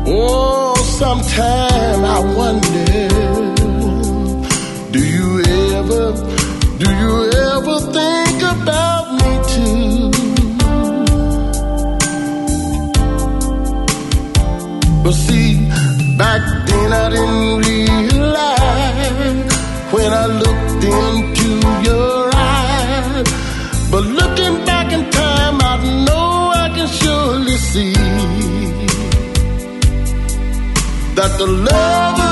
Oh, sometime I wonder, do you ever think about me too? But see, back then I didn't realize when I looked into your eyes. But looking back in time, I know I can surely see that the love